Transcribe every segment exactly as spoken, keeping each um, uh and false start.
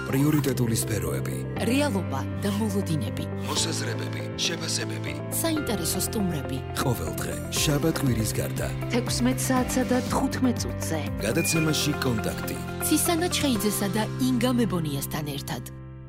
პრიორიტეტული სფეროები, რეალობა და მოლოდინები, მოსაზრებები, შეფასებები, საინტერესო სტუმრები. ყოველდღე შაბათ კვირის გარდა თექვსმეტ საათსა და თხუთმეტ წუთზე გადაცემაში კონტაქტი ცისანა ჩხეიძესა და ინგა მებონიასთან ერთად.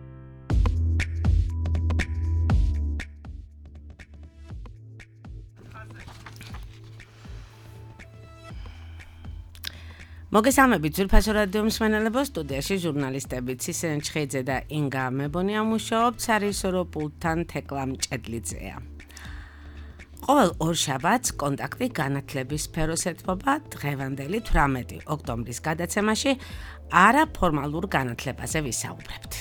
მოგესალმებით ძვირფასო რადიო მსმენელებო, სტუდიაში ჟურნალისტები ცისანა ჩხეიძე და ინგა მებონია მუშაობთ, სარისორო პულტთან თეკლა მჭედლიძეა. ყოველ ორ შაბათს კონტაქტი განათლების სფეროს ეთმობა, დღევანდელი თვრამეტი ოქტომბრის გადაცემაში არაფორმალურ განათლებაზე ვისაუბრებთ.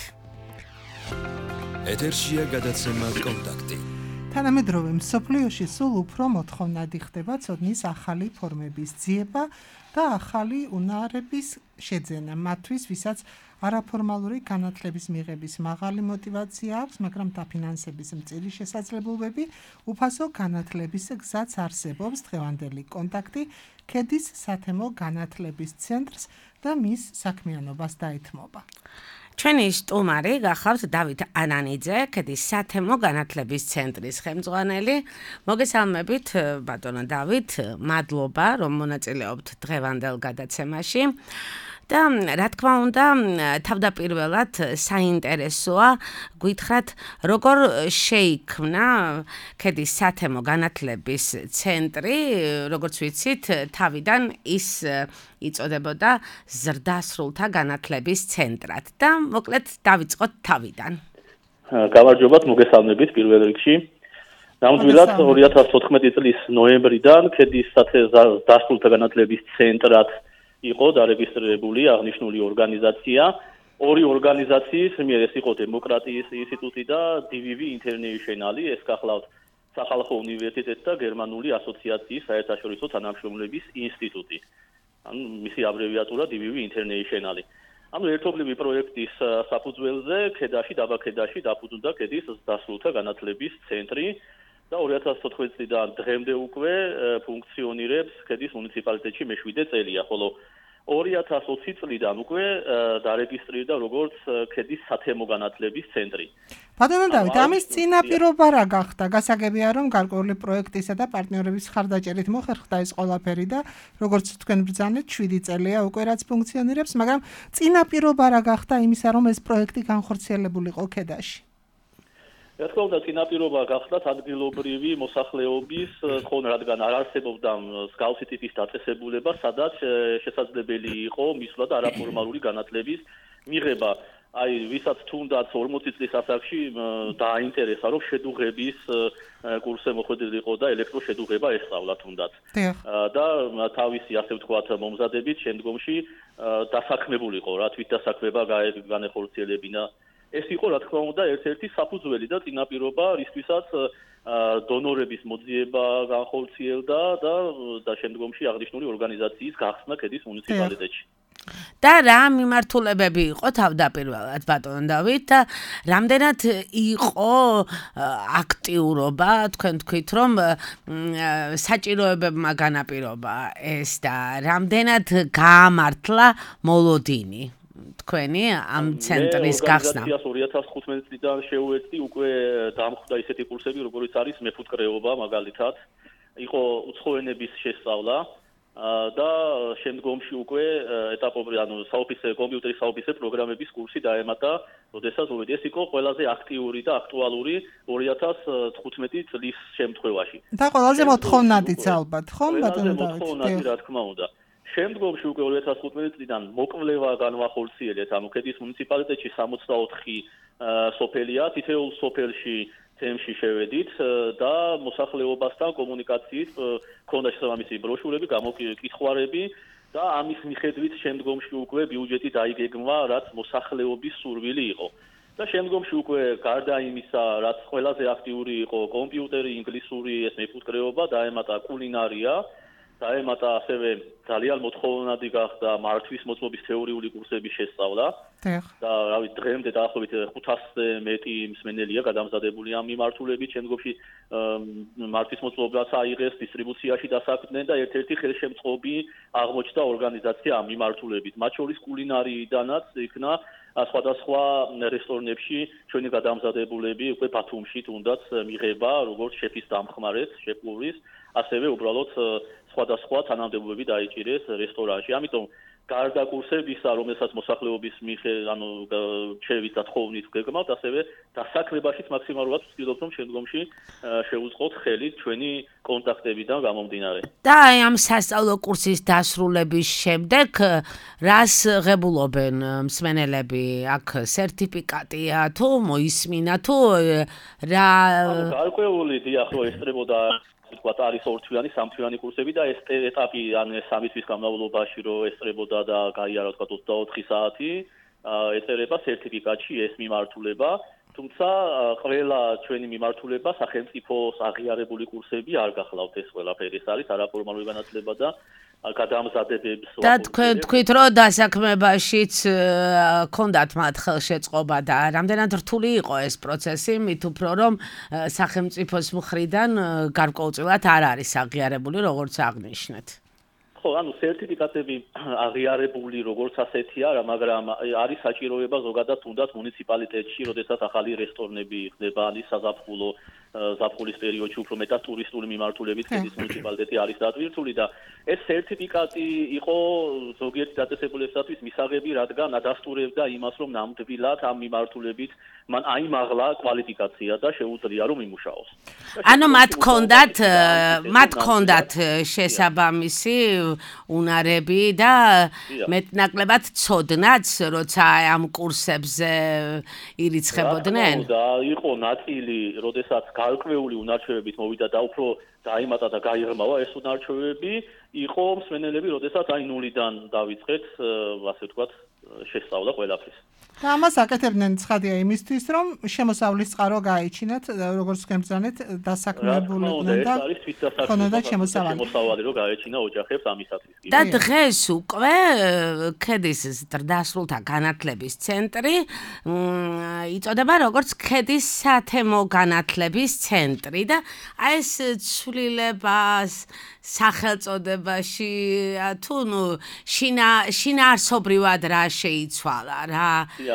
ეთერშია გადაცემა კონტაქტი. თანამედროვე მსოფლიოში სულ უფრო მოთხოვნადი ხდება ცოდნის ახალი ფორმების ძიება და ახალი უნარების შეძენა მათთვის, ვისაც არაფორმალური განათლების მიღების მაღალი мотиваცია აქვს, მაგრამ დაფინანსების მწირი შესაძლებლობები, უფასო განათლების გზაც არსებობს. დღევანდელი კონტაქტი ქედის სათემო განათლების ცენტრს და მის საქმიანობას დაეთმობა. ჩვენი სტუმარი გახავთ დავით ანანიძე, ქედის სათემო განათლების ცენტრის ხელმძღვანელი. მოგესალმებით, ბატონო დავით, მადლობა, რომ მონაწილეობთ დღევანდელ გადაცემაში. და რა თქმა უნდა, თავდაპირველად საინტერესოა გითხრათ, როგორ შეიქმნა ქედის სათემო განათლების ცენტრი, როგორც ვიცით, თავიდან ის იწოდებოდა ზრდასრულთა განათლების ცენტრად და მოკლედ დავიწყოთ თავიდან. გამარჯობათ, მოგესალმებით პირველ რიგში. ნამდვილად ორი ათას ოთხმეტი წლის ნოემბრიდან ქედის ზრდასრულთა განათლების ცენტრად იყო დარეგისტრირებული აღნიშნული ორგანიზაცია. ორი ორგანიზაციის მიერ, ეს იყო დემოკრატიის ინსტიტუტი და დი ვი ვი International, ეს გახლავთ სახალხო უნივერსიტეტი და გერმანული ასოციაციის საერთაშორისო თანამშრომლობის ინსტიტუტი. ანუ მისი აბრევიატურა დი ვი ვი International. ანუ ერთობლივი პროექტის საფუძველზე ქედაში, დაბა ქედაში დაფუძნდა ქედის ზრდასრულთა განათლების ცენტრი და ორი ათას ოთხმეტი წლიდან დღემდე უკვე ფუნქციონირებს ქედის მუნიციპალიტეტში მეშვიდე წელია, ხოლო ორი ათას ოცი წლიდან უკვე დარეგისტრირდა როგორც ქედის სათემო განათლების ცენტრი. ბატონო დავით, ამის წინაპირობა რა გახდა? გასაგებია, რომ გარკვეული პროექტისა და პარტნიორების ხარდაჭერით მოხერხდა ეს ყველაფერი და როგორც თქვენ ბრძანეთ, შვიდი წელია უკვე რაც ფუნქციონირებს, მაგრამ წინაპირობა რა გახდა იმისა, რომ ეს პროექტი განხორციელებულიყო ქედაში? რა თქმა უნდა, წინაპირობა გახდათ ადგილობრივი მოსახლეობის თხოვნ, რადგან არ არსებობდა მსგავსი ტიპის დაწესებულება, სადაც შესაძლებელი იყო მისვლა და არაფორმალური განათლების მიღება. აი, ვისაც თუნდაც ორმოცი წლის ასაკში დააინტერესა, რომ შედუღების კურსზე მოხვედრილიყო და ელექტროშედუღება ესწავლა თუნდაც. და თავისი, ასე ვთქვათ, მომზადებით შემდგომში დასაქმებულიყო, რა თვით დასაქმება განეხორციელებინა. ეს იყო, რა თქმა უნდა, ერთ-ერთი საფუძველი და წინაპირობა, რისთვისაც დონორების მოძიება განხორციელდა და და შემდგომში აღნიშნული ორგანიზაციის გახსნა ქედის მუნიციპალიტეტში. და რა მიმართულებები იყო თავდაპირველად, ბატონო დავით, და რამდენად იყო აქტიურობა, თქვენ თქვით, რომ საჭიროებებმა განაპირობა ეს და რამდენად გაამართლა მოლოდინი თქვენი ამ ცენტრის გახსნა? ორი ათას თხუთმეტი წლიდან შეუერთდი უკვე დამხვდა ისეთი კურსები, როგორიც არის მეფუტკრეობა მაგალითად, იყო უცხოენების შესწავლა და შემდგომში უკვე ეტაპობრივ, ანუ საოფიცე კომპიუტერის საოფიცე პროგრამების კურსი დაემატა, როდესაც ეს იყო ყველაზე აქტიური და აქტუალური ორი ათას თხუთმეტი წლის შემთხვევაში. და ყველაზე მოთხოვნადიც ალბათ, ხომ ბატონო დავით? მოთხოვნადი, რა თქმა უნდა. შემდგომში უკვე ორი ათას თხუთმეტი წლიდან მოკვლევა განვახორციელეთ, ანუ ქედის მუნიციპალიტეტში სამოცდაოთხი სოფელია, თითოეულ სოფელში თემში შევედით და მოსახლეობასთან კომუნიკაციის ქონდა შესაბამისი ბროშურები, გამოკითხვარები და ამის მიხედვით შემდგომში უკვე ბიუჯეტი დაიგეგმვა, რაც მოსახლეობის სურვილი იყო. და შემდგომში უკვე გარდა იმისა, რაც ყველაზე აქტიური იყო კომპიუტერი, ინგლისური, ეს მეფუტკრეობა, დაემატა კულინარია დაემატა ასევე ძალიან მოთხოვნადი გახდა მართვის მოწმობის თეორიული კურსების შესწავლა. და რავი დღემდე დაახლოებით ხუთასზე მეტი მსმენელია გადამზადებული ამ მიმართულებით, შემდგომში მართვის მოწმობაც აიღეს, დისტრიბუციაში დასაქმდნენ და ერთ-ერთი ხელშემწყობი აღმოჩნდა ორგანიზაცია ამ მიმართულებით. მათ შორის კულინარიიდანაც იქნა სხვადასხვა რესტორნებში ჩვენი გადამზადებულები უკვე ბათუმში თუნდაც მიღება როგორც შეფის დამხმარეს, შეფურის, ასევე უბრალოდ სხვადასხვა თანამდებობები დაიჭირეს რესტორანში. ამიტომ გარდა კურსებისა, რომელსაც მოსახლეობის მიხე, ანუ ჩევით და თხოვნით გეგმავთ, ასევე დასაქმებაშიც მაქსიმალურად ვცდილობთ, რომ შემდგომში შევუწყოთ ხელი ჩვენი კონტაქტებიდან გამომდინარე. და აი ამ სასწავლო კურსის დასრულების შემდეგ რას ღებულობენ მსმენელები? აქ სერტიფიკატია თუ მოისმინა თუ რა? ანუ გარკვეული დიახ, რო ესწრებოდა ვთქვათ, არის ორთვიანი, სამთვიანი კურსები და ეს ეტაპი ან სამი თვის განმავლობაში რო ესწრებოდა და გაიარა ვთქვათ ოცდაოთხი საათი, ეწერება სერტიფიკატში ეს მიმართულება, თუმცა ყველა ჩვენი მიმართულება სახელმწიფოს აღიარებული კურსები არ გახლავთ ეს ყველაფერი, ეს არის არაფორმალური განათლება და გადამზადებებს და თქვენ თქვით რომ დასაქმებაშიც ქონდათ მათ ხელშეწყობა და რამდენად რთული იყო ეს პროცესი, მით უფრო რომ სახელმწიფოს მხრიდან გარკვეულწილად არ არის აღიარებული როგორც აღნიშნეთ. ხო, ანუ სერტიფიკატები აღიარებული როგორც ასეთი არა, მაგრამ არის საჭიროება ზოგადად თუნდაც მუნიციპალიტეტში, როდესაც ახალი რესტორნები ხდება, არის საზაფხულო ზაფხულის პერიოდში უფრო მეტად ტურისტული მიმართულებით ქედის მუნიციპალიტეტი არის დატვირთული და ეს სერტიფიკატი იყო ზოგიერთი დაწესებულებისათვის მისაღები, რადგან ადასტურებდა იმას, რომ ნამდვილად ამ მიმართულებით მან აიმაღლა კვალიფიკაცია და შეუძლია რომ იმუშაოს. ანუ მათ ჰქონდათ მათ ჰქონდათ შესაბამისი უნარები და მეტნაკლებად ცოდნაც, როცა ამ კურსებზე ირიცხებოდნენ? და იყო ნაწილი, როდესაც გარკვეული უნარჩვევებით მოვიდა და უფრო დაიმატა და გაიღრმავა ეს უნარჩვევები, იყო მსმენელები, როდესაც აი ნულიდან დავიწყეთ, ასე ვთქვათ, შესწავლა ყველაფრის. და ამას აკეთებდნენ ცხადია იმისთვის, რომ შემოსავლის წყარო გაიჩინათ, როგორც გემბრძანეთ, დასაქმებულნი და ქონოდათ შემოსავალი. შემოსავალი რო გაეჩინა ოჯახებს ამისათვის. და დღეს უკვე ქედის დასრულთა განათლების ცენტრი იწოდება როგორც ქედის სათემო განათლების ცენტრი და აი ეს ცვლილებას სახელწოდებაში თუ ნუ შინაარსობრივად რა შეიცვალა რა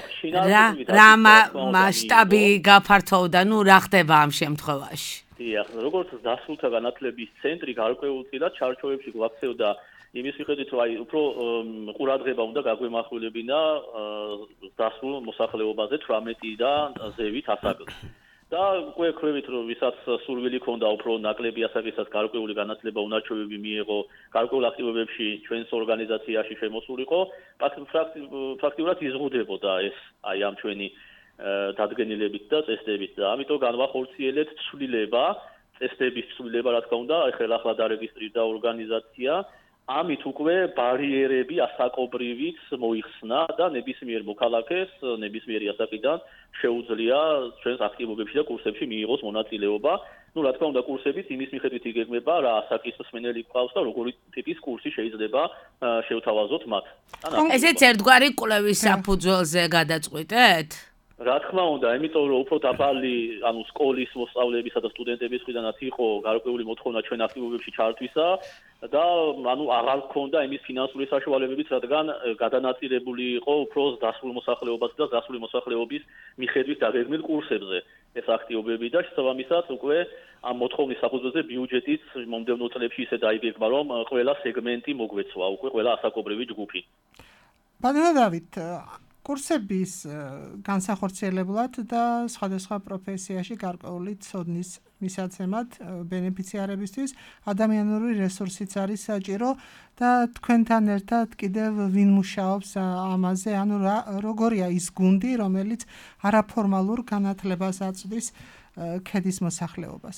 რა მასშტაბი გაფართოვდა, ნუ რა ხდება ამ შემთხვევაში? დიახ, როგორც დასრულთა განათლების ცენტრი გარკვეულწილად ჩარჩოებში გვაქცევდა იმის მიხედვით, რომ აი უფრო ყურადღება უნდა გაგვემახვილებინა დასრულ მოსახლეობაზე თვრამეტიდან ზევით ასაკს. და უკვე ხვევით, რომ ვისაც სურვილი ქონდა უფრო ნაკლები ასაკისას გარკვეული განათლება უნარჩვევები მიეღო, გარკვეულ აქტივობებში ჩვენს ორგანიზაციაში შემოსულიყო, ფაქტიურად იზღუდებოდა ეს აი ამ ჩვენი დადგენილებით და წესდებით და ამიტომ განვახორციელეთ ცვლილება, წესდების ცვლილება, რა თქმა უნდა, ხელახლა დარეგისტრირდა ორგანიზაცია. ამით უკვე ბარიერები ასაკობრივით მოიხსნა და ნებისმიერ მოქალაქეს, ნებისმიერი ასაკიდან შეუძლია ჩვენს აქტივობებში და კურსებში მიიღოს მონაწილეობა. ნუ რა თქმა უნდა, კურსებიც იმის მიხედვით იგეგმება, რა ასაკის მსმენელი გვყავს და როგორი ტიპის კურსი შეიძლება შევთავაზოთ მათ. ესეც ერთგვარი კვლევის საფუძველზე გადაწყვიტეთ? რა თქმა უნდა, იმიტომ რომ უფრო დაბალი, ანუ სკოლის მოსწავლეებისა და სტუდენტების მხრიდანაც იყო გარკვეული მოთხოვნა ჩვენ აქტივობებში ჩართვისა და ანუ აღარ ჰქონდა იმის ფინანსური საშუალებებიც, რადგან გადანაწილებული იყო უფრო დასრულ მოსახლეობაზე და დასრული მოსახლეობის მიხედვით დაგეგმილ კურსებზე ეს აქტივობები და შესაბამისად უკვე ამ მოთხოვნის საფუძველზე ბიუჯეტიც მომდევნო წლებში ისე დაიგეგმა, რომ ყველა სეგმენტი მოგვეცვა, უკვე ყველა ასაკობრივი ჯგუფი. ბატონო დავით, კურსების განსახორციელებლად და სხვადასხვა პროფესიაში გარკვეული ცოდნის მისაცემად ბენეფიციარებისთვის ადამიანური რესურსიც არის საჭირო და თქვენთან ერთად კიდევ ვინ მუშაობს ამაზე, ანუ როგორია ის გუნდი, რომელიც არაფორმალურ განათლებას აწვდის ქედის მოსახლეობას?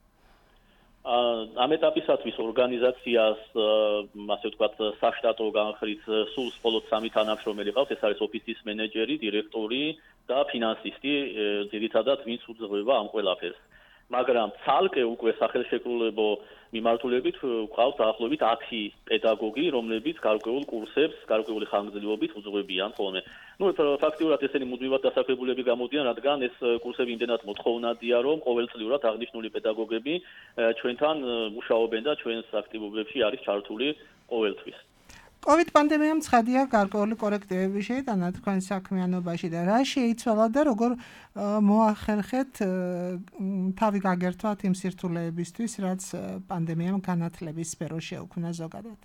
ამ ეტაპისათვის ორგანიზაციას, ასე ვთქვათ, საშტატო განხრით სულ მხოლოდ სამი თანამშრომელი ყავს, ეს არის ოფისის მენეჯერი, დირექტორი და ფინანსისტი, ძირითადად ვინც უძღვება ამ ყველაფერს. მაგრამ ცალკე უკვე სახელშეკრულებო მიმართულებით გვყავს დაახლოებით ათი პედაგოგი, რომლებიც გარკვეულ კურსებს, გარკვეული ხანგრძლივობით უძღვებიან ხოლმე. Ну, ფაქტიურად ესენი მუდმივად დასაქმებულები გამოდიან, რადგან ეს კურსები იმდენად მოთხოვნადია, რომ ყოველწლიურად აღნიშნული პედაგოგები ჩვენთან მუშაობენ და ჩვენს აქტივობებში არის ჩართული ყოველთვის. COVID პანდემიამ ცხადია გარკვეული კორექტივები შეიტანა თქვენ საქმიანობაში და რა შეიცვალა და როგორ მოახერხეთ თავი გაგერთვათ იმ სირთულეებისთვის, რაც პანდემიამ განათლების სფეროს შეუქმნა ზოგადად?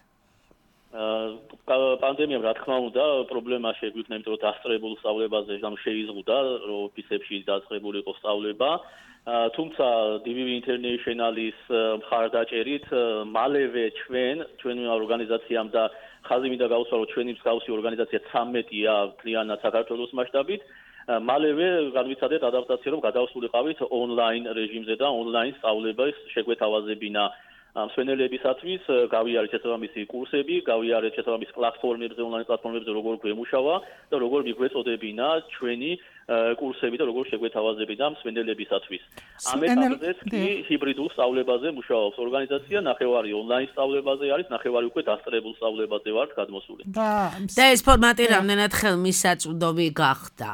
პანდემიამ რა თქმა უნდა პრობლემა შეგვიქმნა, იმიტომ რომ დასწრებულ სწავლებაზე ამ შეიზღუდა, რომ ოფისებში დასწრებული იყო სწავლება. თუმცა დი ვი ვი International-ის მხარდაჭერით მალევე ჩვენ ჩვენი ორგანიზაციამ და ხაზი მინდა გავუსვა, რომ ჩვენი მსგავსი ორგანიზაცია ცამეტია მთლიანად საქართველოს მასშტაბით. მალევე განვიცადეთ ადაპტაცია, რომ გადავსულიყავით ონლაინ რეჟიმზე და ონლაინ სწავლებას შეგვეთავაზებინა მსვენელებისათვის, გავიარეთ შესაბამისი კურსები, გავიარეთ შესაბამის პლატფორმებზე, ონლაინ პლატფორმებზე როგორ გვემუშავა და როგორ მიგვეწოდებინა ჩვენი კურსები და როგორ შეგვეთავაზებინა მსვენელებისათვის. ამ ეტაპზეც კი ჰიბრიდულ სწავლებაზე მუშაობს ორგანიზაცია, ნახევარი ონლაინ სწავლებაზე არის, ნახევარი უკვე დასწრებულ სწავლებაზე ვართ გადმოსული. და ეს ფორმატი რამდენად ხელმისაწვდომი გახდა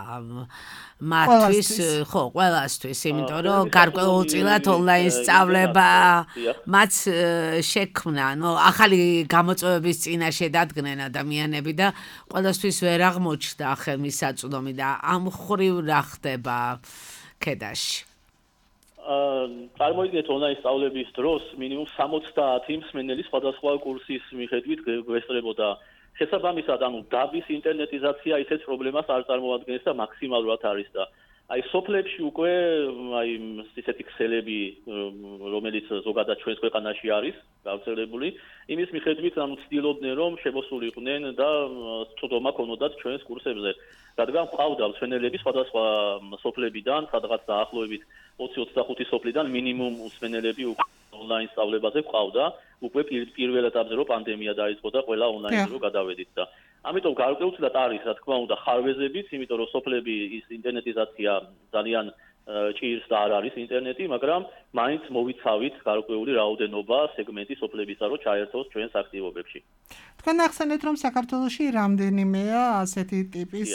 მათთვის, ხო, ყველასთვის, იმიტომ რომ გარკვეულწილად ონლაინ სწავლება მათ შექმნა, ნუ ახალი გამოწვევების წინაშე დადგნენ ადამიანები და ყველასთვის ვერ აღმოჩნდა ხელმისაწვდომი და ამ ხრივ რა ხდება ქედაში? წარმოიდგინეთ ონლაინ სწავლების დროს მინიმუმ სამოცდაათი მსმენელი სხვადასხვა კურსის მიხედვით გვესწრებოდა. შესაბამისად, ანუ დაბის ინტერნეტიზაცია ისეთ პრობლემას არ წარმოადგენს და მაქსიმალურად არის და აი სოფლებში უკვე აი ისეთი ქსელები, რომელიც ზოგადად ჩვენს ქვეყანაში არის გავრცელებული, იმის მიხედვით ანუ ცდილობდნენ, რომ შემოსულიყვნენ და წვდომა ქონოდათ ჩვენს კურსებზე. რადგან ყავდა მსმენელები სხვადასხვა სოფლებიდან, სადღაც დაახლოებით ოცი ოცდახუთი სოფლიდან მინიმუმ მსმენელები ონლაინ სწავლებაზე ყავდა, უკვე პირველ ეტაპზე რომ პანდემია დაიწყო და ყველა ონლაინზე რომ გადავედით და ამიტომ გარკვეულწილად არის, რა თქმა უნდა, ხარვეზებიც, იმიტომ რომ სოფლები ის ინტერნეტიზაცია ძალიან ჭირს და არ არის ინტერნეტი, მაგრამ მაინც მოვიცავით გარკვეული რაოდენობა სეგმენტი სოფლებისა, რომ ჩაერთოს ჩვენს აქტივობებში. თქვენ ახსენეთ, რომ საქართველოში რამდენიმეა ასეთი ტიპის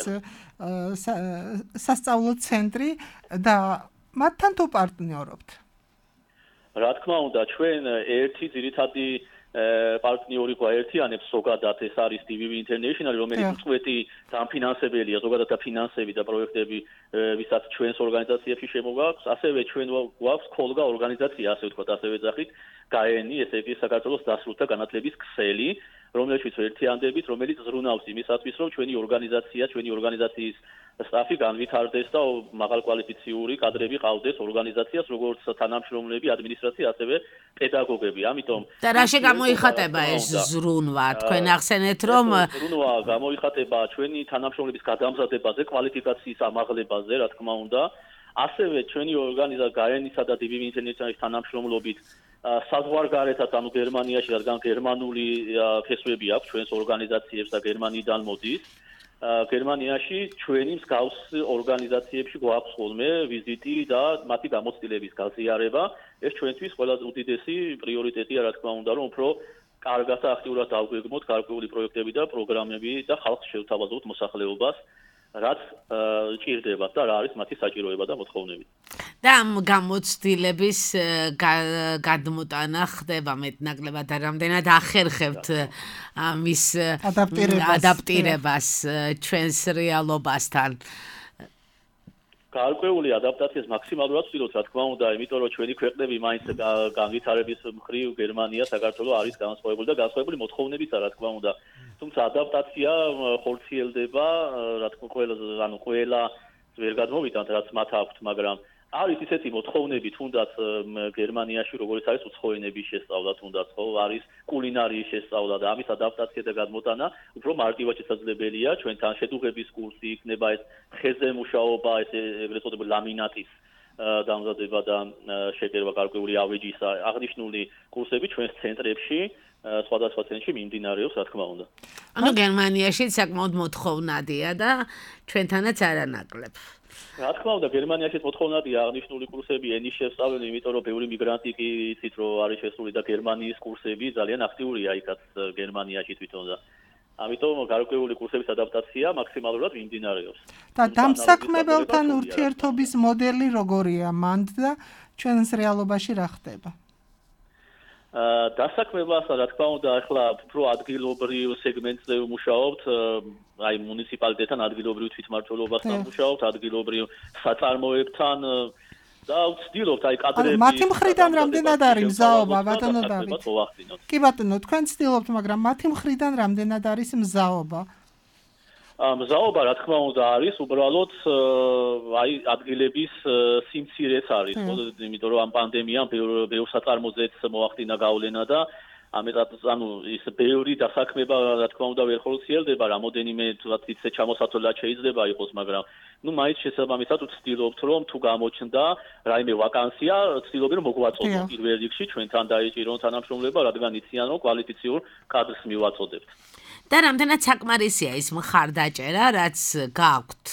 სასწავლო ცენტრი და მათთან თუ პარტნიორობთ? რა თქმა უნდა, ჩვენ ერთი ძირითადი პარტნიორი გვაერთიანებს ზოგადად ეს არის დი ვი ვი International, რომელიც უწყვეტი დამფინანსებელია, ზოგადად და ფინანსები და პროექტები, ვისაც ჩვენს ორგანიზაციებში შემოგვაქვს, ასევე ჩვენ გვაქვს ქოლგა ორგანიზაცია, ასე ვთქვათ, ასევე ძახით, გაენი, ესე იგი საქართველოს დასრულთა განათლების ქსელი, რომელშიც ერთიანდებით, რომელიც ზრუნავს იმისათვის, რომ ჩვენი ორგანიზაცია, ჩვენი ორგანიზაციის სტაფი განვითარდეს და მაღალკვალიფიციური კადრები ყავდეს ორგანიზაციას, როგორც თანამშრომლები, ადმინისტრაცია, ასევე პედაგოგები. ამიტომ და რა შეგამოიხატება ეს ზრუნვა? თქვენ ახსენეთ, რომ ზრუნვა გამოიხატება ჩვენი თანამშრომლების გადამზადებაზე, კვალიფიკაციის ამაღლებაზე, რა თქმა უნდა, ასევე ჩვენი ორგანიზაცია გაენისა და დი ვი ვი International-ის თანამშრომლობით საზღვარგარეთაც, ანუ გერმანიაში, რადგან გერმანული ფესვები აქვს ჩვენს ორგანიზაციებს და გერმანიიდან მოდის. გერმანიაში ჩვენი მსგავს ორგანიზაციებში გვაქვს ხოლმე ვიზიტი და მათი გამოცდილების გაზიარება. ეს ჩვენთვის ყველაზე უდიდესი პრიორიტეტია, რა თქმა უნდა, რომ უფრო კარგად და აქტიურად დავგვეგმოთ გარკვეული პროექტები და პროგრამები და ხალხს შევთავაზოთ მოსახლეობას, რაც ჭირდება და რა არის მათი საჭიროება და მოთხოვნები. და ამ გამოცდილების გადმოტანა ხდება მეტნაკლებად და რამდენად ახერხებთ ამის ადაპტირებას ჩვენს რეალობასთან? გარკვეული ადაპტაციას მაქსიმალურად ვცდილობთ, რა თქმა უნდა, იმიტომ რომ ჩვენი ქვეყნები მაინც განვითარების მხრივ გერმანია, საქართველო არის განსხვავებული და განსხვავებული მოთხოვნებითა, რა თქმა უნდა. თუმცა ადაპტაცია ხორციელდება, რა თქმა უნდა, ანუ ყველა ვერ გადმოვიტანთ, რაც მათ აქვთ, მაგრამ არის ისეთი მოთხოვნები, თუნდაც გერმანიაში, როგორც არის უცხოენების შესწავლა, თუნდაც ხო, არის კულინარიის შესწავლა და ამის ადაპტაცია და გადმოტანა უფრო მარტივად შესაძლებელია. ჩვენთან შედუღების კურსი იქნება, ეს ხეზე მუშაობა, ეს ეგრეთ წოდებული ლამინატის დამზადება და შეკერვა გარკვეული ავეჯის აღნიშნული კურსები ჩვენს ცენტრებში, სხვადასხვა ცენტრში მიმდინარეობს, რა თქმა უნდა. ანუ გერმანიაში საკმაოდ მოთხოვნადია და ჩვენთანაც არანაკლებ. რა თქმა უნდა, გერმანიაში მოთხოვნადია აღნიშნული კურსები ენის შესწავლილი, იმიტომ რომ ბევრი მიგრანტი კი იცით რომ არის შესული და გერმანიის კურსები ძალიან აქტიურია იქაც გერმანიაში თვითონ და ამიტომ გარკვეული კურსების ადაპტაცია მაქსიმალურად მიმდინარეობს. და დამსაქმებელთან ურთიერთობის მოდელი როგორია მანდ და ჩვენს რეალობაში რა ხდება? დასაქმებასთან რა თქმა უნდა ახლა უფრო ადგილობრივ სეგმენტზე ვმუშაობთ, აი მუნიციპალიტეტთან ადგილობრივ თვითმმართველობასთან ვმუშაობთ, ადგილობრივ საწარმოებთან და ვცდილობთ აი კადრები. მათი მხრიდან რამდენად არის მზაობა ბატონო დავით? კი ბატონო, თქვენ ვცდილობთ, მაგრამ მათი მხრიდან რამდენად არის მზაობა? მზაობა რა თქმა უნდა არის, უბრალოდ აი ადგილების სიმცირეც არის, იმიტომ რომ ამ პანდემიამ ბევრ საწარმოძეც მოახდინა გავლენა და ამიტომ ანუ ის ბევრი დასაქმება რა თქმა უნდა ვერ ხორციელდება, რამოდენიმე თუნდაც ისე ჩამოსათვლად შეიძლება იყოს, მაგრამ ну მაინც შესაბამისად ვცდილობთ რომ თუ გამოჩნდა რაიმე ვაკანსია, ვცდილობთ რომ მოგვაწოდოთ პირველ რიგში ჩვენთან დაიჭირონ თანამშრომლობა, რადგან იციან რომ კვალიფიციურ კადრს მივაწოდებთ. და რამდენად საკმარისია ის მხარდაჭერა, რაც გაქვთ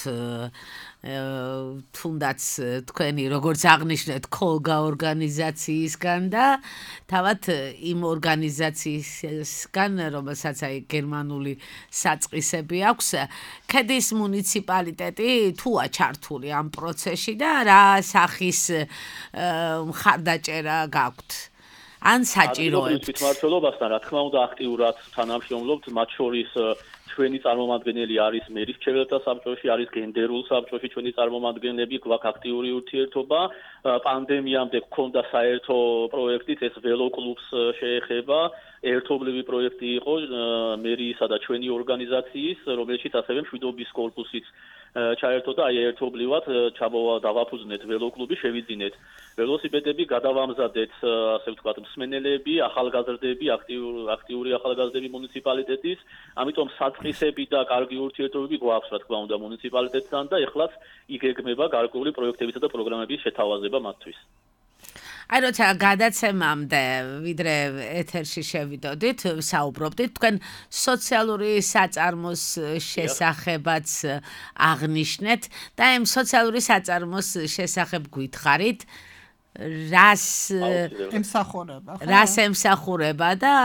თუნდაც თქვენი როგორც აღნიშნეთ კოლგა ორგანიზაციისგან და თავად იმ ორგანიზაციისგან, რომელსაც აი გერმანული საწყისები აქვს, ქედის მუნიციპალიტეტი თუა ჩართული ამ პროცესში და რა სახის მხარდაჭერა გაქვთ? ან საჭიროებთ თვითმმართველობასთან რა თქმა უნდა აქტიურად თანამშრომლობთ, მათ შორის ჩვენი წარმომადგენელი არის მერის რჩეველთა საბჭოში, არის გენდერულ საბჭოში ჩვენი წარმომადგენლები, გვაქვს აქტიური ურთიერთობა. პანდემიამდე გქონდა საერთო პროექტიც, ეს ველოკლუბს შეეხება, ერთობლივი პროექტი იყო მერიისა და ჩვენი ორგანიზაციის, რომელშიც ასევე მშვიდობის კორპუსიც ჩაერთო და აი ერთობლივად ჩამოვა დავაფუძნეთ ველოკლუბი, შევიძინეთ ველოსიპედები, გადავამზადეთ ასე ვთქვათ მსმენელები, ახალგაზრდები, აქტიური აქტიური ახალგაზრდები მუნიციპალიტეტის, ამიტომ საწყისები და კარგი ურთიერთობები გვაქვს რა თქმა უნდა მუნიციპალიტეტთან და ეხლაც იგეგმება გარკვეული პროექტებისა და პროგრამების შეთავაზება მათთვის. აი როცა გადაცემამდე ვიდრე ეთერში შევიდოდით, საუბრობდით თქვენ სოციალური საწარმოს შესახებაც აღნიშნეთ და ამ სოციალური საწარმოს შესახებ გითხარით, რას ემსახურება, ხო? რას ემსახურება და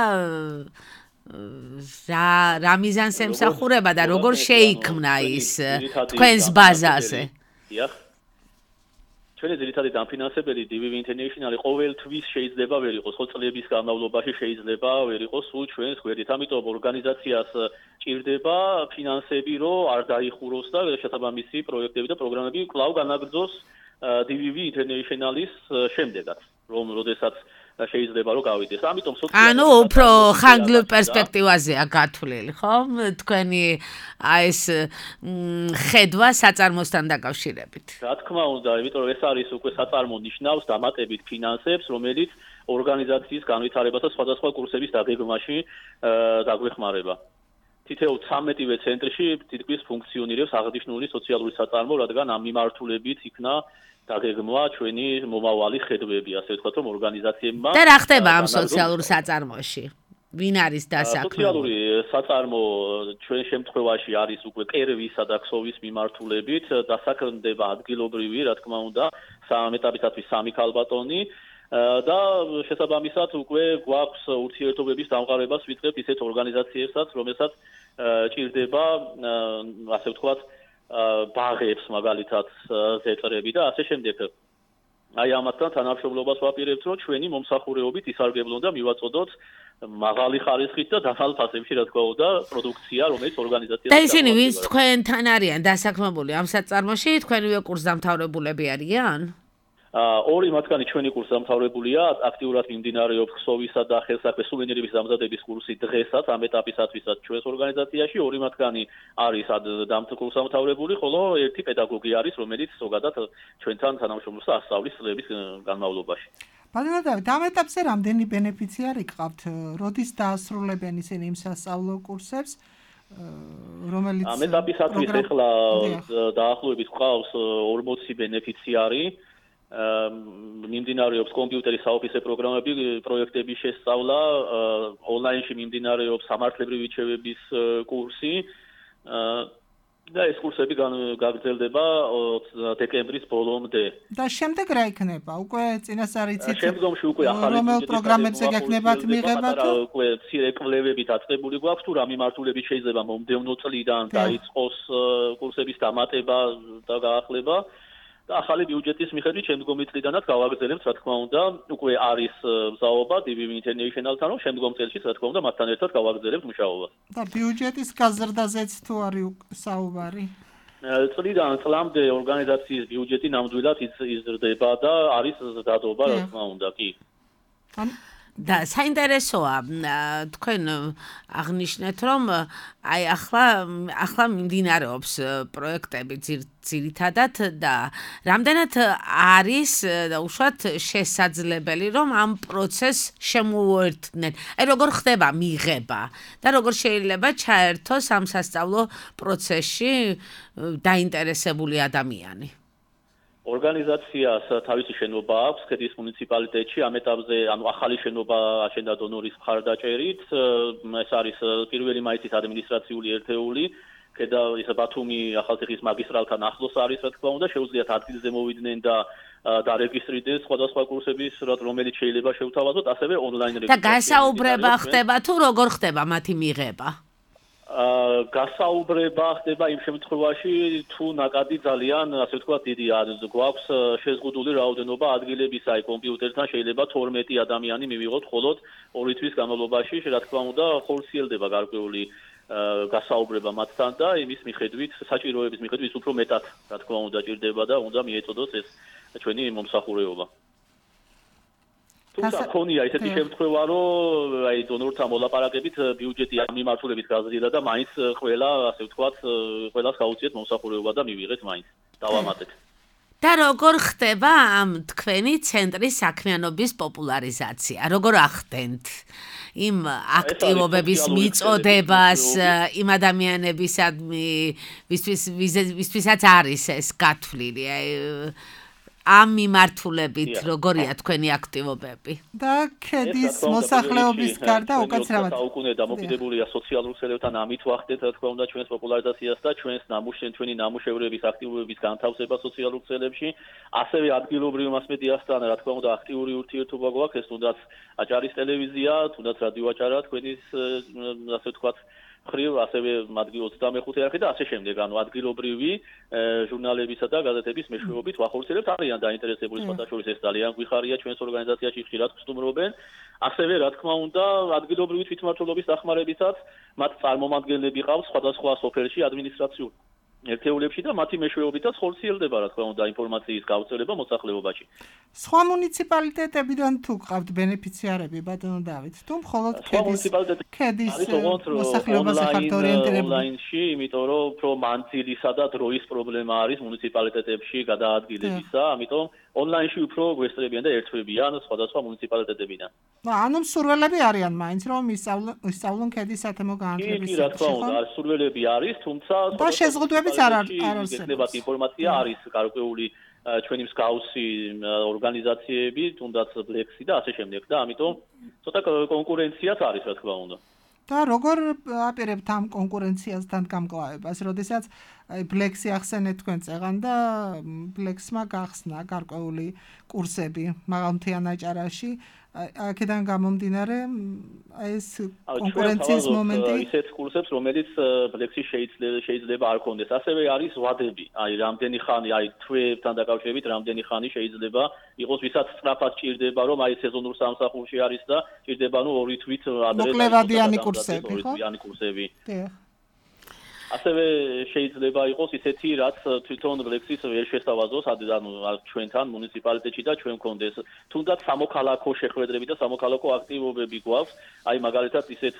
რა რა მიზანს ემსახურება და როგორ შეიქმნა ის თქვენს ბაზაზე? დიახ. ჩვენი ძირითადი დამფინანსებელი დი ვი ვი International ყოველთვის შეიძლება ვერ იყოს, ხო წლების განმავლობაში შეიძლება ვერ იყოს სულ ჩვენს გვერდით. ამიტომ ორგანიზაციას ჭირდება ფინანსები, რომ არ დაიხუროს და შესაბამისი პროექტები და პროგრამები კვლავ განაგრძოს დი ვი ვი International-ის შემდეგაც, რომ როდესაც შეიძლება რომ გავიდეს. ამიტომ სოციალური ანუ უფრო ხანგრძლივ პერსპექტივაზეა გათვლილი, ხო? თქვენი აი ეს ხედვა საწარმოსთან დაკავშირებით. რა თქმა უნდა, იმიტომ რომ ეს არის უკვე საწარმო ნიშნავს დამატებით ფინანსებს, რომელიც ორგანიზაციის განვითარებას და სხვადასხვა კურსების დაგეგმვაში დაგვეხმარება. თითოეულ ცამეტივე ცენტრში თითქმის ფუნქციონირებს აღნიშნული სოციალური საწარმო, რადგან ამ მიმართულებით იქნა დაგეგმვა ჩვენი მომავალი ხედვები, ასე ვთქვათ, რომ ორგანიზაციებმა და რა ხდება ამ სოციალურ საწარმოში? ვინ არის დასაქმებული? სოციალური საწარმო ჩვენ შემთხვევაში არის უკვე კერვისა და ქსოვის მიმართულებით, დასაქმდება ადგილობრივი, რა თქმა უნდა, სამეტაპისათვის სამი ქალბატონი და შესაბამისად უკვე გვაქვს ურთიერთობების დამყარებას ვიწყებთ ისეთ ორგანიზაციებსაც, რომელსაც ჭირდება, ასე ვთქვათ, ბაღებს მაგალითად ზეწრები და ასე შემდეგ. აი ამათთან თანამშრომლობას ვაპირებთ, რომ ჩვენი მომსახურეობით ისარგებლონ და მივაწოდოთ მაღალი ხარისხით და დასალ ფასებში რა თქმა უნდა პროდუქცია, რომელიც ორგანიზაციას და ისინი ვინც თქვენთან არიან დასაქმებული ამ საწარმოში, თქვენივე კურსდამთავრებულები არიან? ორი მათგანი ჩვენი კურსდამთავრებულია, აქტიურად მიმდინარეობს ქსოვისა და ხელსაქმე სუვენირების დამზადების კურსი დღესაც ამ ეტაპისათვისაც ჩვენს ორგანიზაციაში, ორი მათგანი არის კურსდამთავრებული, ხოლო ერთი პედაგოგი არის, რომელიც ზოგადად ჩვენთან თანამშრომლობს ასწავლის წლების განმავლობაში. ბატონო დავით, ამ ეტაპზე რამდენი ბენეფიციარი გყავთ? როდის დაასრულებენ ისინი იმ სასწავლო კურსებს? რომელიც ამ ეტაპისათვის ახლა დაახლოებით გყავს ორმოცი ბენეფიციარი. მიმდინარეობს კომპიუტერის საოფისე პროგრამები, პროექტების შესწავლა, ონლაინში მიმდინარეობს სამართლებრივი რჩევების კურსი და ეს კურსები გაგრძელდება დეკემბრის ბოლომდე. და შემდეგ რა იქნება? უკვე წინასწარ იცით? შემდგომში უკვე ახალი რომელ პროგრამებზე გექნებათ მიღება თუ უკვე მცირე კვლევები დაწყებული გვაქვს თუ რა მიმართულებით შეიძლება მომდევნო წლიდან დაიწყოს კურსების დამატება და გაახლება. და ახალი ბიუჯეტის მიხედვით შემდგომი წლიდანაც გავაგრძელებთ, რა თქმა უნდა, უკვე არის მზაობა დი ბი ემ International-თან, რომ შემდგომ წელშიც, რა თქმა უნდა, მათთან ერთად გავაგრძელებთ მუშაობას. და ბიუჯეტის გაზრდაზეც თუ არის საუბარი? წლიდან წლამდე ორგანიზაციის ბიუჯეტი ნამდვილად იზრდება და არის დადობა, რა თქმა უნდა, კი. და საინტერესოა თქვენ აღნიშნეთ რომ აი ახლა ახლა მიმდინარეობს პროექტები ძირითადად და რამდენად არის უშუალოდ შესაძლებელი რომ ამ პროცესს შემოუერთდნენ. აი როგორ ხდება მიღება და როგორ შეიძლება ჩაერთოს ამ სასწავლო პროცესში დაინტერესებული ადამიანი. ორგანიზაციას თავისი შენობა აქვს ქედის მუნიციპალიტეტში, ამ ეტაპზე, ანუ ახალი შენობა აშენდა დონორის მხარდაჭერით, ეს არის პირველი მაისის ადმინისტრაციული ერთეული, ქედა ის ბათუმი ახალციხის მაგისტრალთან ახლოს არის, რა თქმა უნდა, შეუძლიათ ადგილზე მოვიდნენ და დარეგისტრირდეს სხვადასხვა კურსების, რომელიც შეიძლება შევთავაზოთ, ასევე ონლაინ რეგისტრაცია. და გასაუბრება ხდება თუ როგორ ხდება მათი მიღება? გასაუბრება ხდება იმ შემთხვევაში თუ ნაკადი ძალიან ასე ვთქვათ დიდია გვაქვს შეზღუდული რაოდენობა ადგილებისა აი კომპიუტერთან შეიძლება თორმეტი ადამიანი მივიღოთ მხოლოდ ორი თვის განმავლობაში რა თქმა უნდა ხორციელდება გარკვეული გასაუბრება მათთან და იმის მიხედვით საჭიროების მიხედვით უფრო მეტად რა თქმა უნდა ჭირდება და უნდა მიეწოდოს ეს ჩვენი მომსახურეობა. თუმცა ქონია ესეთი შემთხვევა, რომ აი დონორთა მოლაპარაკებით ბიუჯეტი ამ მიმართულებით გაზრდიდა და მაინც ყველა, ასე ვთქვათ, ყველას გაუწიეთ მომსახურეობა და მივიღეთ მაინც. დავამატეთ. და როგორ ხდება ამ თქვენი ცენტრის საქმიანობის პოპულარიზაცია? როგორ ახდენთ იმ აქტივობების მიწოდებას იმ ადამიანებისადმი, ვისთვისაც არის ეს გათვლილი? აი ამ მიმართულებით როგორია თქვენი აქტივობები? და ქედის მოსახლეობის გარდა უკაცრავად საუკუნე დამოკიდებულია სოციალურ ქსელებთან ამით ვახდეთ, რა თქმა უნდა, ჩვენს პოპულარიზაციას და ჩვენს ნამუშენ ჩვენი ნამუშევრების აქტივობების განთავსება სოციალურ ქსელებში, ასევე ადგილობრივ მასმედიასთან, რა თქმა უნდა, აქტიური ურთიერთობა გვაქვს, ეს თუნდაც აჭარის ტელევიზია, თუნდაც რადიო აჭარა, თქვენის ასე ვთქვათ ხრივ ასევე მათგი ოცდამეხუთე არხი და ასე შემდეგ, ანუ ადგილობრივი ჟურნალებისა და გაზეთების მეშვეობით ვახორციელებთ, არიან დაინტერესებული სხვადასხვა ეს ძალიან გვიხარია ჩვენს ორგანიზაციაში ხშირად გსტუმრობენ. ასევე რა თქმა უნდა, ადგილობრივი თვითმმართველობის დახმარებითაც მათ წარმომადგენლები ყავს სხვადასხვა სოფელში ადმინისტრაციულ ერთეულებში და მათი მეშვეობითაც ხორციელდება რა თქმა უნდა ინფორმაციის გავრცელება მოსახლეობაში. სხვა მუნიციპალიტეტებიდან თუ გყავთ ბენეფიციარები ბატონო დავით, თუ მხოლოდ ქედის ქედის მოსახლეობაზე ხართ ორიენტირებული? ონლაინში, იმიტომ რომ უფრო მანძილისა და დროის პრობლემა არის მუნიციპალიტეტებში გადაადგილებისა, ამიტომ ონლაინში უფრო გვესწრებიან და ერთვებიან სხვადასხვა მუნიციპალიტეტებიდან. ანუ მსურველები არიან მაინც რომ ისწავლონ ქედის სათემო განათლების სექტორში. კი, რა თქმა უნდა, სურველები არის, თუმცა და შეზღუდვებიც არ არსებობს. ინფორმაცია არის გარკვეული ჩვენი მსგავსი ორგანიზაციები, თუნდაც ბლექსი და ასე შემდეგ და ამიტომ ცოტა კონკურენციაც არის, რა თქმა უნდა. და როგორ აპირებთ ამ კონკურენციასთან გამკლავებას, როდესაც აი ბლექსი ახსენეთ თქვენ წეღან და ბლექსმა გახსნა გარკვეული კურსები მაღალმთიან აჭარაში, აქედან გამომდინარე აი ეს კონკურენციის მომენტი ისეთ კურსებს, რომელიც ბლექსი შეიძლება შეიძლება არ ქონდეს. ასევე არის ვადები, აი რამდენი ხანი, აი თვეებთან დაკავშირებით რამდენი ხანი შეიძლება იყოს, ვისაც სწრაფად ჭირდება, რომ აი სეზონურ სამსახურში არის და ჭირდება ნუ ორი თვით ადრე მოკლევადიანი კურსები, ხო? მოკლევადიანი კურსები. დიახ. ასევე შეიძლება იყოს ისეთი, რაც თვითონ ბლექსის ვერ შესთავაზოს, ანუ ჩვენთან მუნიციპალიტეტში და ჩვენ გქონდეს. თუნდაც სამოქალაქო შეხვედრები და სამოქალაქო აქტივობები გვაქვს, აი მაგალითად ისეთ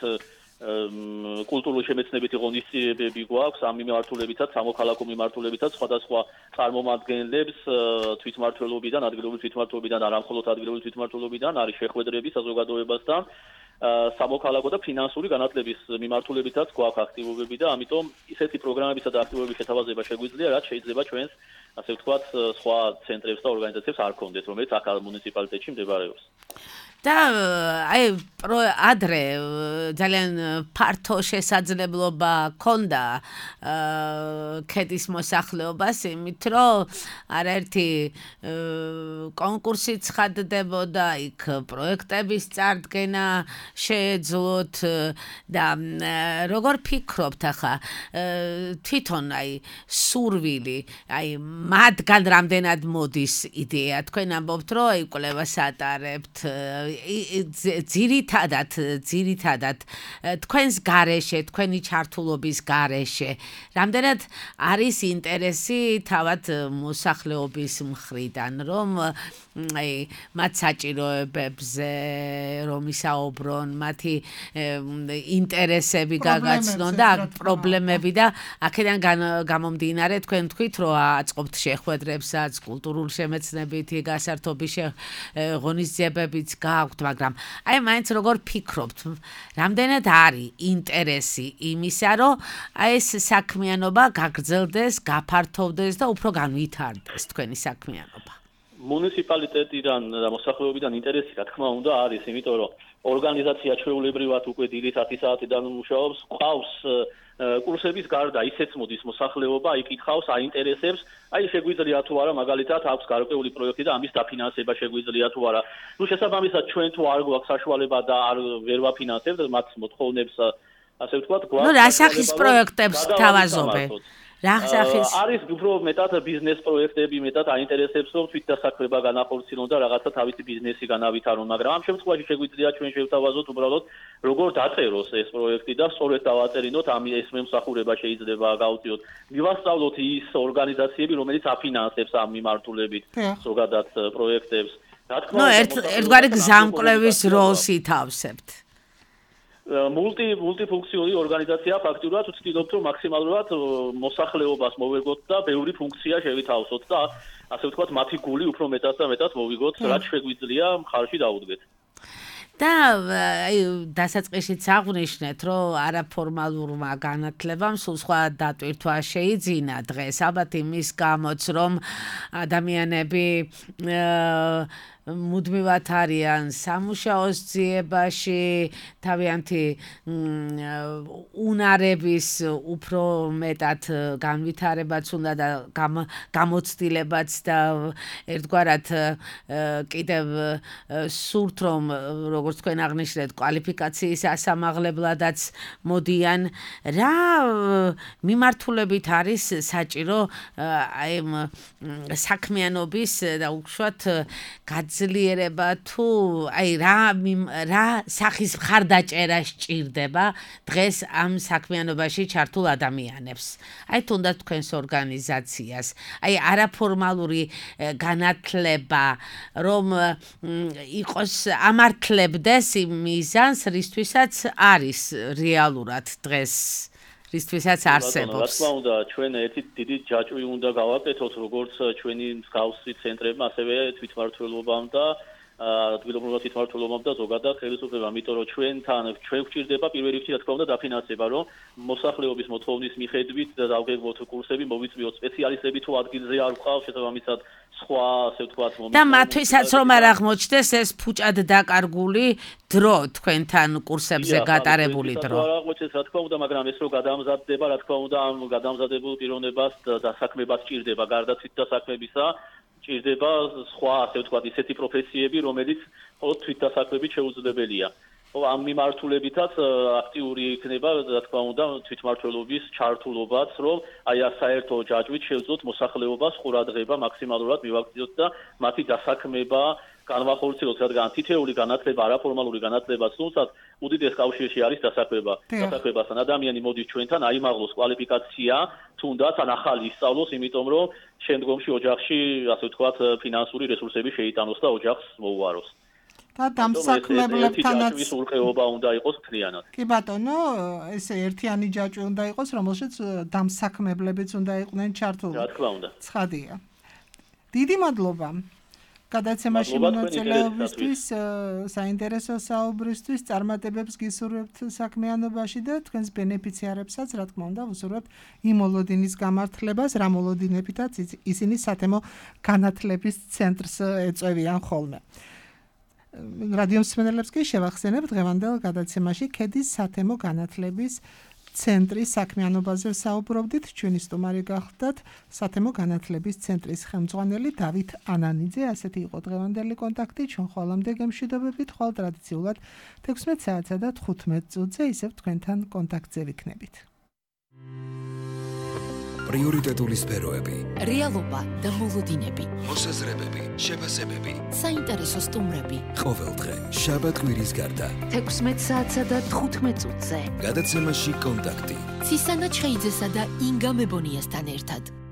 კულტურული შემეცნებითი ღონისძიებები გვაქვს, ამ მიმართულებითაც, სამოქალაქო მიმართულებითაც სხვადასხვა წარმომადგენლებს თვითმმართველობიდან, ადგილობრივი თვითმმართველობიდან, არა მხოლოდ ადგილობრივი თვითმმართველობიდან არის შეხვედრები საზოგადოებასთან. სამოქალაქო და ფინანსური განათლების მიმართულებითაც გვაქვს აქტივობები და ამიტომ ისეთი პროგრამებისა და აქტივობების შეთავაზება შეგვიძლია, რაც შეიძლება ჩვენს, ასე ვთქვათ, სხვა ცენტრებს და ორგანიზაციებს არ ქონდეს, რომელიც აქ მუნიციპალიტეტში მდებარეობს. და აი ადრე ძალიან ფართო შესაძლებლობა ქონდა ქედის მოსახლეობას იმით რომ არაერთი კონკურსი ცხადდებოდა იქ პროექტების წარდგენა შეეძლოთ და როგორ ფიქრობთ ახლა თვითონ აი სურვილი აი მათგან რამდენად მოდის იდეა თქვენ ამბობთ რომ აი კვლევას ატარებთ ძირითადად ძირითადად თქვენს გარეშე თქვენი ჩართულობის გარეშე რამდენად არის ინტერესი თავად მოსახლეობის მხრიდან რომ აი მათ საჭიროებებზე რომ ისაუბრონ მათი ინტერესები გაგაცნონ და პრობლემები და აქედან გამომდინარე თქვენ თქვით რომ აწყობთ შეხვედრებსაც კულტურულ შემეცნებითი გასართობის ღონისძიებებიც გააქვთ მაგრამ აი მაინც როგორ ფიქრობთ რამდენად არის ინტერესი იმისა რომ აი ეს საქმიანობა გაგრძელდეს გაფართოვდეს და უფრო განვითარდეს თქვენი საქმიანობა მუნიციპალიტეტიდან და მოსახლეობიდან ინტერესი რა თქმა უნდა არის იმიტომ რომ ორგანიზაცია ჩვეულებრივად უკვე დიდი ათი საათიდან მუშაობს ყავს კურსების გარდა ისეც მოდის მოსახლეობა იკითხავს აინტერესებს აი შეგვიძლია თუ არა მაგალითად აქვს გარკვეული პროექტი და ამის დაფინანსება შეგვიძლია თუ არა ნუ შესაბამისად ჩვენ თუ არ გვაქვს საშუალება და არ ვერ ვაფინანსებთ მათ მოთხოვნებს ასე ვთქვათ გვაქვს ნუ რა სახის პროექტებს თავაზობთ რა სახის არის უფრო მეტად ბიზნეს პროექტები მეტად აინტერესებს რომ თვითდასაქმება განახორციელონ და რაღაცა თავისი ბიზნესი განავითარონ მაგრამ ამ შემთხვევაში შეგვიძლია ჩვენ შევთავაზოთ უბრალოდ როგორ დაწეროს ეს პროექტი და სწორედ დავაწერინოთ ამ ეს მემსახურება შეიძლება გავწიოთ მივასწავლოთ ის ორგანიზაციები რომელიც აფინანსებს ამ მიმართულებით ზოგადად პროექტებს რა თქმა უნდა ნუ ერთ ერთგვარი გზამკვლევის როლს ითავსებთ multi multifунქციური ორგანიზაცია ფაქტურად ვცდილობთ რომ მაქსიმალურად მოსახლეობას მოვეგოთ და ბევრი ფუნქცია შევითავსოთ და ასე ვთქვათ მათი გული უფრო მეტად და მეტად მოვიგოთ რაც შეგვიძლია მხარში დაუდგეთ და აი დასაწყისით აღნიშნეთ რომ არაფორმალურმა განათლებამ სულ სხვა დატვირთვა შეიძინა დღეს ალბათ იმის გამოც რომ ადამიანები მუდმივად არიან სამუშაოს ძიებაში თავიანთი უნარების უფრო მეტად განვითარებაც უნდა და გამოცდილებაც და ერთგვარად კიდევ სურთ რომ როგორც თქვენ აღნიშნეთ კვალიფიკაციის ასამაღლებლადაც მოდიან რა მიმართულებით არის საჭირო აი საქმიანობის და უშუალოდ გაძლიერება თუ აი რა რა სახის მხარდაჭერა სჭირდება დღეს ამ საქმიანობაში ჩართულ ადამიანებს აი თუნდაც თქვენს ორგანიზაციას აი არაფორმალური განათლება რომ იყოს ამართლებდეს იმ მიზანს რისთვისაც არის რეალურად დღეს რისთვისაც არსებობს. რა თქმა უნდა, ჩვენ ერთი დიდი ჯაჭვი უნდა გავაკეთოთ, როგორც ჩვენი მსგავსი ცენტრებმა, ასევე თვითმმართველობამ და ადგილობრივ თვითმმართველობამ და ზოგადად ხელისუფლებამ, იმიტომ რომ ჩვენთან ჩვენ გვჭირდება პირველ რიგში რა თქმა უნდა დაფინანსება, რომ მოსახლეობის მოთხოვნის მიხედვით და დავგეგმოთ კურსები, მოვიწვიოთ სპეციალისტები თუ ადგილზე არ ვყავს, შესაბამისად სხვა ასე ვთქვათ მომენტი. და მათთვისაც რომ არ აღმოჩნდეს ეს ფუჭად დაკარგული დრო თქვენთან კურსებზე გატარებული დრო. არ აღმოჩნდეს რა თქმა უნდა, მაგრამ ეს რო გადამზადდება, რა თქმა უნდა, ამ გადამზადებულ პიროვნებას დასაქმება სჭირდება, გარდა თვითდასაქმებისა, სჭირდება სხვა ასე ვთქვათ ისეთი პროფესიები, რომელიც მხოლოდ თვითდასაქმებით შეუძლებელია. ხო, ამ მიმართულებითაც აქტიური იქნება, რა თქმა უნდა, თვითმმართველობის ჩართულობაც, რომ აი საერთო ჯაჭვით შევძლოთ მოსახლეობას ყურადღება მაქსიმალურად მივაქციოთ და მათი დასაქმება განვახორციელოთ, რადგან თითეული განათლება, არაფორმალური განათლება, თუმცა უდიდეს კავშირში არის დასაქმება. დასაქმებასთან ადამიანი მოდის ჩვენთან, აიმაღლოს კვალიფიკაცია, თუნდაც ან ახალი ისწავლოს, იმიტომ რომ შემდგომში ოჯახში, ასე ვთქვათ, ფინანსური რესურსები შეიტანოს და ოჯახს მოუაროს. და დამსაქმებლებთანაც ის ურყეობა უნდა იყოს მთლიანად. კი ბატონო, ესე ერთიანი ჯაჭვი უნდა იყოს, რომელშიც დამსაქმებლებიც უნდა იყვნენ ჩართული. რა თქმა უნდა. ცხადია. დიდი მადლობა. გადაცემაში მონაწილეობისთვის, საინტერესო საუბრისთვის, წარმატებებს გისურვებთ საქმიანობაში და თქვენს ბენეფიციარებსაც, რა თქმა უნდა, ვუსურვებთ იმ მოლოდინის გამართლებას, რა მოლოდინებითაც ისინი სათემო განათლების ცენტრს ეწევიან ხოლმე. რადიო მსმენელებს კი შევახსენებ დღევანდელ გადაცემაში ქედის სათემო განათლების ცენტრის საქმიანობაზე საუბრობდით. ჩვენი სტუმარი გახლდათ სათემო განათლების ცენტრის ხელმძღვანელი დავით ანანიძე. ასეთი იყო დღევანდელი კონტაქტი. ჩვენ ხვალამდე გემშვიდობებით, ხვალ ტრადიციულად თექვსმეტ საათსა და თხუთმეტ წუთზე ისევ თქვენთან კონტაქტზე ვიქნებით. პრიორიტეტული სფეროები, რეალობა და მოლოდინები, მოსაზრებები, შეფასებები, საინტერესო სტუმრები. ყოველდღე შაბათ კვირის გარდა. თექვსმეტ საათსა და თხუთმეტ წუთზე. გადაცემაში კონტაქტი. ცისანა ჩხეიძესა და ინგა მებონიასთან ერთად.